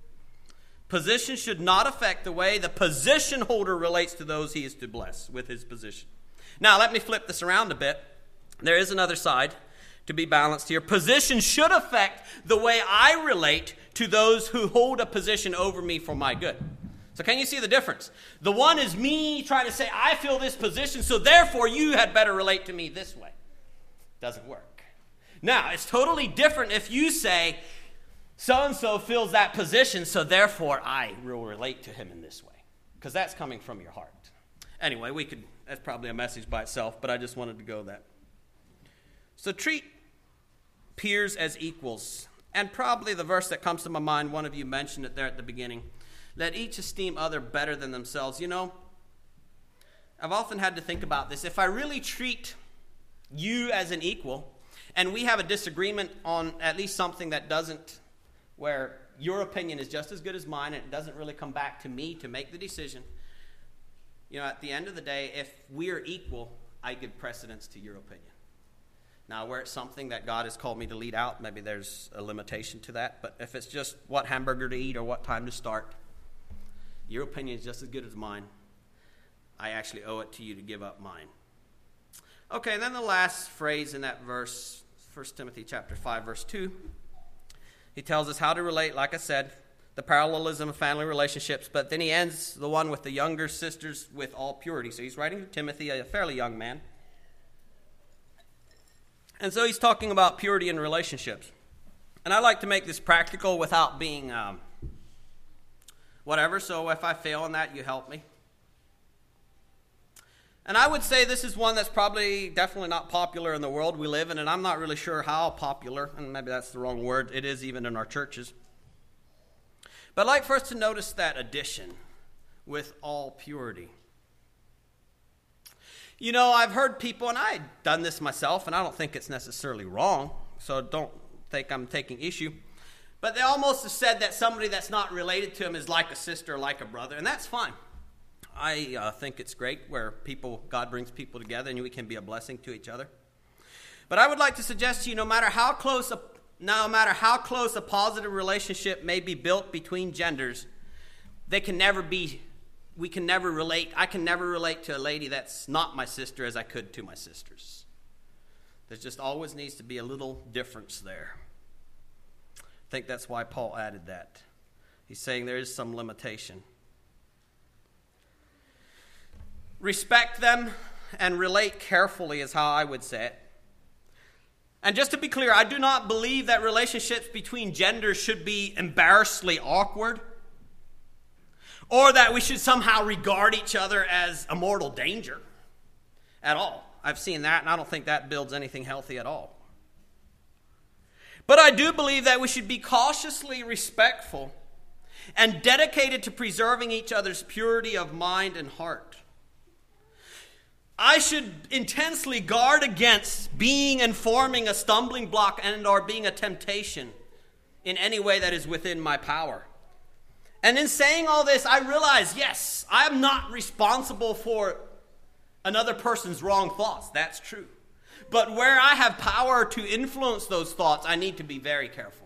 S1: Position should not affect the way the position holder relates to those he is to bless with his position. Now, let me flip this around a bit. There is another side to be balanced here. Position should affect the way I relate to those who hold a position over me for my good. So can you see the difference? The one is me trying to say, I fill this position, so therefore you had better relate to me this way. Doesn't work. Now, it's totally different if you say, so-and-so fills that position, so therefore I will relate to him in this way. Because that's coming from your heart. Anyway, that's probably a message by itself, but I just wanted to go that. So treat peers as equals. And probably the verse that comes to my mind, one of you mentioned it there at the beginning. Let each esteem other better than themselves. You know, I've often had to think about this. If I really treat you as an equal, and we have a disagreement on at least something that doesn't, where your opinion is just as good as mine, and it doesn't really come back to me to make the decision, you know, at the end of the day, if we're equal, I give precedence to your opinion. Now, where it's something that God has called me to lead out, maybe there's a limitation to that. But if it's just what hamburger to eat or what time to start, your opinion is just as good as mine. I actually owe it to you to give up mine. Okay, and then the last phrase in that verse, 1 Timothy chapter 5, verse 2, he tells us how to relate, like I said, the parallelism of family relationships. But then he ends the one with the younger sisters with all purity. So he's writing to Timothy, a fairly young man. And so he's talking about purity in relationships. And I like to make this practical without being whatever. So if I fail in that, you help me. And I would say this is one that's probably definitely not popular in the world we live in. And I'm not really sure how popular, and maybe that's the wrong word, it is even in our churches. But I'd like for us to notice that addition, with all purity. You know, I've heard people, and I've done this myself, and I don't think it's necessarily wrong, so don't think I'm taking issue. But they almost have said that somebody that's not related to him is like a sister or like a brother, and that's fine. I think it's great where God brings people together and we can be a blessing to each other. But I would like to suggest to you, no matter how close a positive relationship may be built between genders, we can never relate. I can never relate to a lady that's not my sister as I could to my sisters. There just always needs to be a little difference there. I think that's why Paul added that. He's saying there is some limitation. Respect them and relate carefully is how I would say it. And just to be clear, I do not believe that relationships between genders should be embarrassingly awkward, or that we should somehow regard each other as a mortal danger at all. I've seen that, and I don't think that builds anything healthy at all. But I do believe that we should be cautiously respectful and dedicated to preserving each other's purity of mind and heart. I should intensely guard against being and forming a stumbling block and or being a temptation in any way that is within my power. And in saying all this, I realize, yes, I am not responsible for another person's wrong thoughts. That's true. But where I have power to influence those thoughts, I need to be very careful.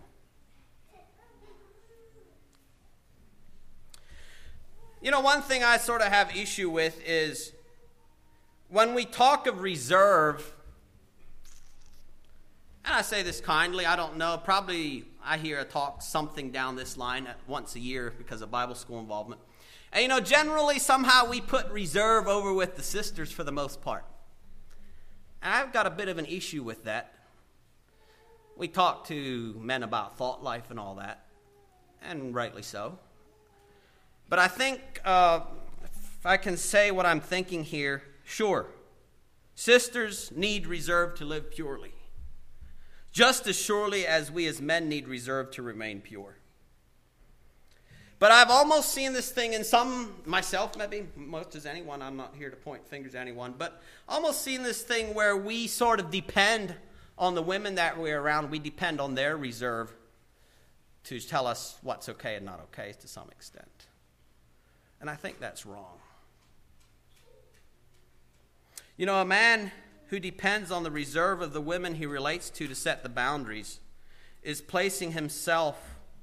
S1: You know, one thing I sort of have issue with is when we talk of reserve, and I say this kindly, I don't know, probably I hear a talk something down this line once a year because of Bible school involvement. And you know, generally somehow we put reserve over with the sisters for the most part. And I've got a bit of an issue with that. We talk to men about thought life and all that, and rightly so. But I think if I can say what I'm thinking here, sure, sisters need reserve to live purely, just as surely as we as men need reserve to remain pure. But I've almost seen this thing in some, myself maybe, most as anyone, I'm not here to point fingers at anyone, but almost seen this thing where we sort of depend on the women that we're around, we depend on their reserve to tell us what's okay and not okay to some extent. And I think that's wrong. You know, a man who depends on the reserve of the women he relates to set the boundaries is placing himself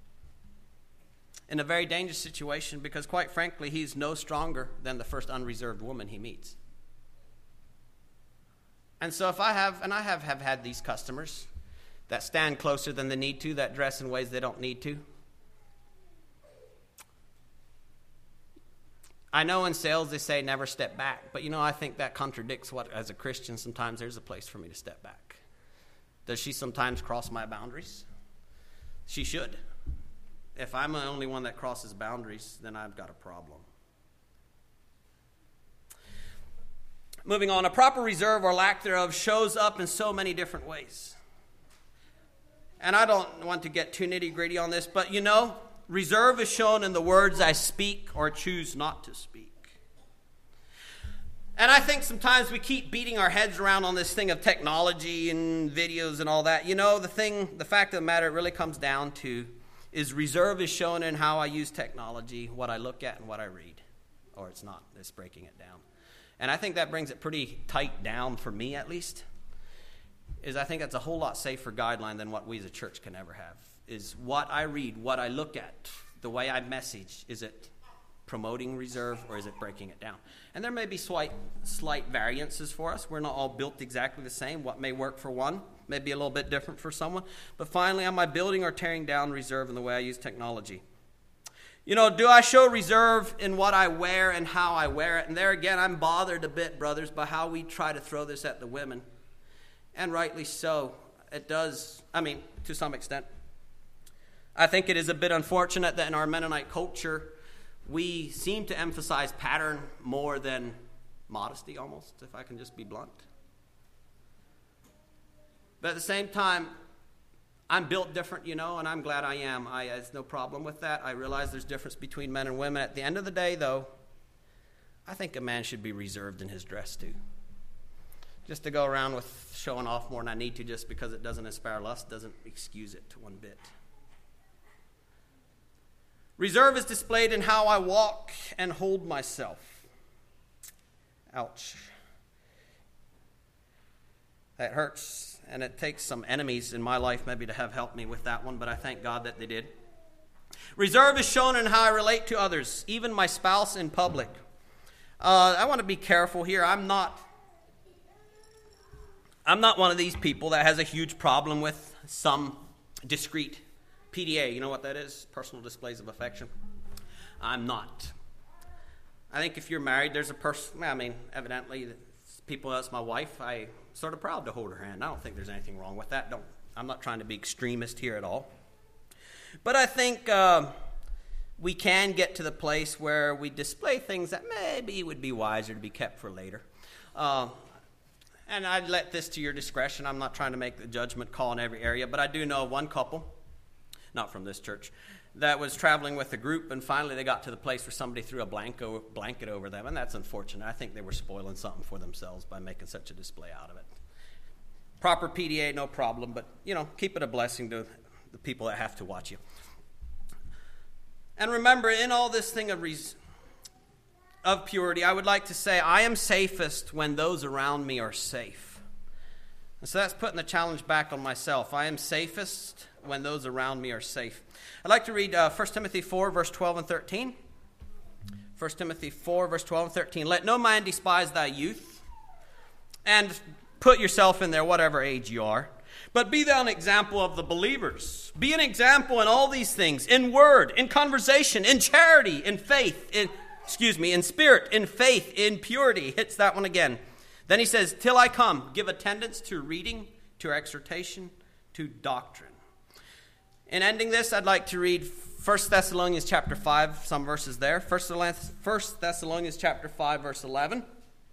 S1: in a very dangerous situation because, quite frankly, he's no stronger than the first unreserved woman he meets. And so if I have had these customers that stand closer than they need to, that dress in ways they don't need to. I know in sales they say never step back, but you know, I think that contradicts what, as a Christian, sometimes there's a place for me to step back. Does she sometimes cross my boundaries? She should. If I'm the only one that crosses boundaries, then I've got a problem. Moving on, a proper reserve or lack thereof shows up in so many different ways. And I don't want to get too nitty-gritty on this, but you know, reserve is shown in the words I speak or choose not to speak. And I think sometimes we keep beating our heads around on this thing of technology and videos and all that. You know, the fact of the matter, it really comes down to is reserve is shown in how I use technology, what I look at and what I read. Or it's not, it's breaking it down. And I think that brings it pretty tight down for me at least. I think that's a whole lot safer guideline than what we as a church can ever have. Is what I read, what I look at, the way I message, is it promoting reserve or is it breaking it down? And there may be slight variances for us. We're not all built exactly the same. What may work for one may be a little bit different for someone. But finally, am I building or tearing down reserve in the way I use technology? You know, do I show reserve in what I wear and how I wear it? And there again, I'm bothered a bit, brothers, by how we try to throw this at the women. And rightly so. It does, to some extent. I think it is a bit unfortunate that in our Mennonite culture, we seem to emphasize pattern more than modesty almost, if I can just be blunt. But at the same time, I'm built different, you know, and I'm glad I am. There's no problem with that. I realize there's difference between men and women. At the end of the day, though, I think a man should be reserved in his dress too. Just to go around with showing off more than I need to just because it doesn't inspire lust doesn't excuse it one bit. Reserve is displayed in how I walk and hold myself. Ouch. That hurts, and it takes some enemies in my life maybe to have helped me with that one, but I thank God that they did. Reserve is shown in how I relate to others, even my spouse in public. I want to be careful here. I'm not one of these people that has a huge problem with some discreet PDA. You know what that is? Personal displays of affection. I'm not. I think if you're married, there's a person, evidently, people, that's my wife, I'm sort of proud to hold her hand. I don't think there's anything wrong with that. I'm not trying to be extremist here at all. But I think we can get to the place where we display things that maybe would be wiser to be kept for later. And And I'd let this to your discretion. I'm not trying to make the judgment call in every area, but I do know of one couple, not from this church, that was traveling with a group, and finally they got to the place where somebody threw a blanket over them, and that's unfortunate. I think they were spoiling something for themselves by making such a display out of it. Proper PDA, no problem, but, keep it a blessing to the people that have to watch you. And remember, in all this thing of purity, I would like to say, I am safest when those around me are safe. And so that's putting the challenge back on myself. I am safest when those around me are safe. I'd like to read 1 Timothy 4, verse 12 and 13. 1 Timothy 4, verse 12 and 13. Let no man despise thy youth, and put yourself in there, whatever age you are. But be thou an example of the believers. Be an example in all these things, in word, in conversation, in charity, in faith, in spirit, in faith, in purity. Hits that one again. Then he says, till I come, give attendance to reading, to exhortation, to doctrine. In ending this, I'd like to read 1 Thessalonians chapter 5, some verses there. 1 Thessalonians chapter 5, verse 11.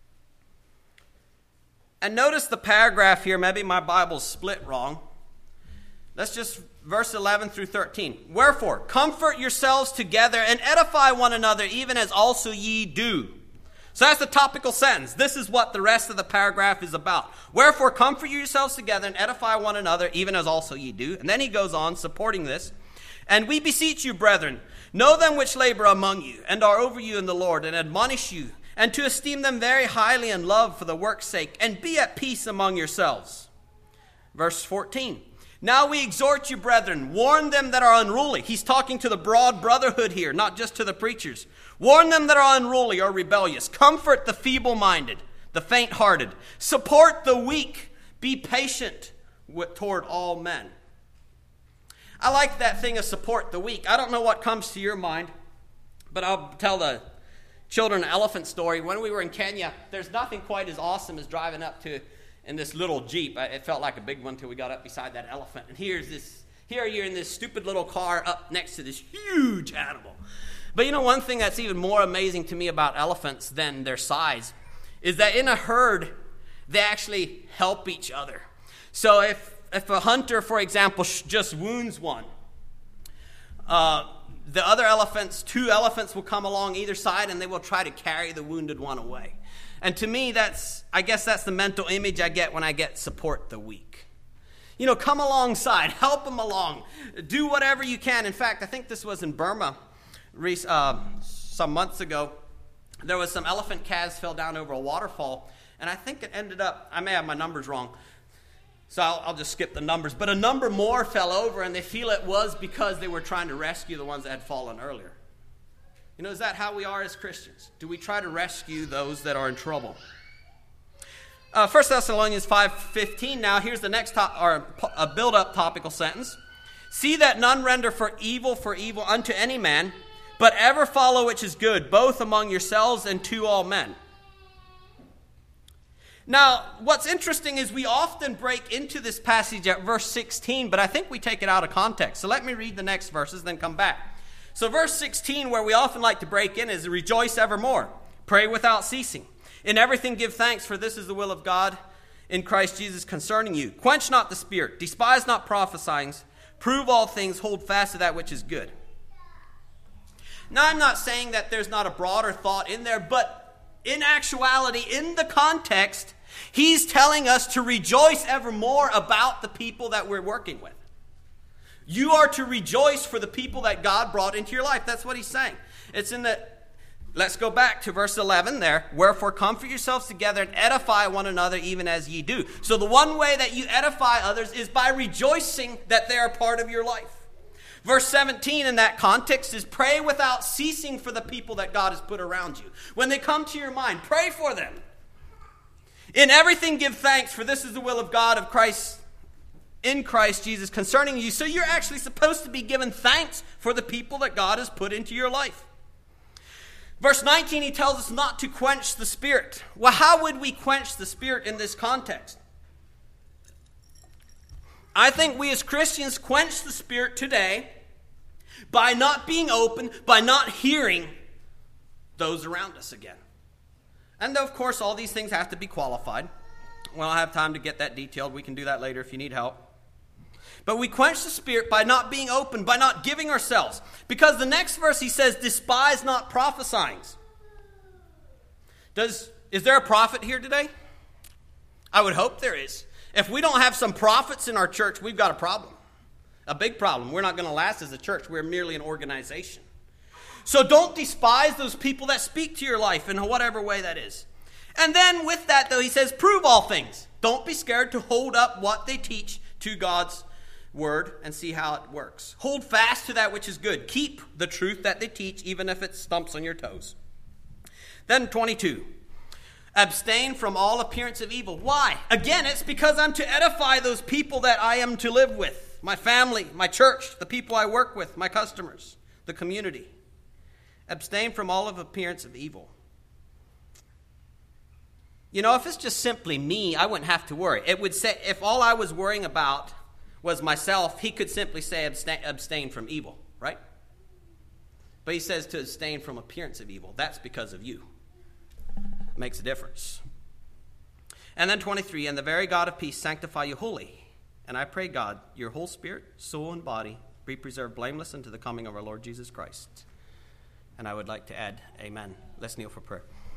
S1: And notice the paragraph here. Maybe my Bible's split wrong. Let's just verse 11 through 13. Wherefore, comfort yourselves together and edify one another, even as also ye do. So that's the topical sentence. This is what the rest of the paragraph is about. Wherefore, comfort yourselves together and edify one another, even as also ye do. And then he goes on, supporting this. And we beseech you, brethren, know them which labor among you, and are over you in the Lord, and admonish you, and to esteem them very highly in love for the work's sake, and be at peace among yourselves. Verse 14. Now we exhort you, brethren, warn them that are unruly. He's talking to the broad brotherhood here, not just to the preachers. Warn them that are unruly or rebellious. Comfort the feeble-minded, the faint-hearted. Support the weak. Be patient toward all men. I like that thing of support the weak. I don't know what comes to your mind, but I'll tell the children elephant story. When we were in Kenya, there's nothing quite as awesome as driving up to in this little Jeep. It felt like a big one until we got up beside that elephant. And here you're in this stupid little car up next to this huge animal. But one thing that's even more amazing to me about elephants than their size is that in a herd, they actually help each other. So if a hunter, for example, just wounds one, the other two elephants will come along either side, and they will try to carry the wounded one away. And to me, I guess that's the mental image I get when I get support the weak. Come alongside, help them along, do whatever you can. In fact, I think this was in Burma some months ago. There was some elephant calves fell down over a waterfall, and I think it ended up, I may have my numbers wrong, so I'll just skip the numbers, but a number more fell over, and they feel it was because they were trying to rescue the ones that had fallen earlier. Is that how we are as Christians? Do we try to rescue those that are in trouble? 1 Thessalonians 5:15. Now, here's the next a build-up topical sentence. See that none render for evil unto any man, but ever follow which is good, both among yourselves and to all men. Now, what's interesting is we often break into this passage at verse 16, but I think we take it out of context. So let me read the next verses, then come back. So verse 16, where we often like to break in, is rejoice evermore, pray without ceasing. In everything give thanks, for this is the will of God in Christ Jesus concerning you. Quench not the spirit, despise not prophesying, prove all things, hold fast to that which is good. Now, I'm not saying that there's not a broader thought in there, but in actuality, in the context, he's telling us to rejoice evermore about the people that we're working with. You are to rejoice for the people that God brought into your life. That's what he's saying. Let's go back to verse 11 there. Wherefore comfort yourselves together and edify one another even as ye do. So the one way that you edify others is by rejoicing that they are part of your life. Verse 17 in that context is pray without ceasing for the people that God has put around you. When they come to your mind, pray for them. In everything give thanks, for this is the will of God of Christ in Christ Jesus concerning you. So you're actually supposed to be giving thanks for the people that God has put into your life. Verse 19, he tells us not to quench the spirit. Well, how would we quench the spirit in this context? I think we as Christians quench the spirit today by not being open, by not hearing those around us again. And of course, all these things have to be qualified. We don't have time to get that detailed. We can do that later if you need help. But we quench the spirit by not being open, by not giving ourselves. Because the next verse he says, despise not prophesying. Is there a prophet here today? I would hope there is. If we don't have some prophets in our church, we've got a problem. A big problem. We're not going to last as a church. We're merely an organization. So don't despise those people that speak to your life in whatever way that is. And then with that, though, he says, prove all things. Don't be scared to hold up what they teach to God's word and see how it works. Hold fast to that which is good. Keep the truth that they teach, even if it stumps on your toes. Then 22. Abstain from all appearance of evil. Why? Again, it's because I'm to edify those people that I am to live with. My family, my church, the people I work with, my customers, the community. Abstain from all of appearance of evil. You know, if it's just simply me, I wouldn't have to worry. It would say, if all I was worrying about was myself, he could simply say abstain from evil, right? But he says to abstain from appearance of evil. That's because of you. Makes a difference. And then 23, and the very God of peace sanctify you wholly. And I pray, God, your whole spirit, soul, and body be preserved blameless unto the coming of our Lord Jesus Christ. And I would like to add, amen. Let's kneel for prayer.